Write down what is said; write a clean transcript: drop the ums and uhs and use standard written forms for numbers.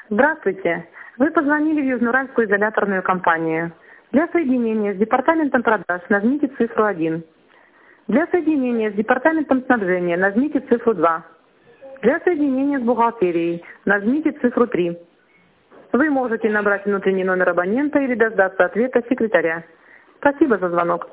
Здравствуйте. Вы позвонили в Южноуральскую изоляторную компанию. Для соединения с департаментом продаж нажмите цифру 1. Для соединения с департаментом снабжения нажмите цифру 2. Для соединения с бухгалтерией нажмите цифру 3. Вы можете набрать внутренний номер абонента или дождаться ответа секретаря. Спасибо за звонок.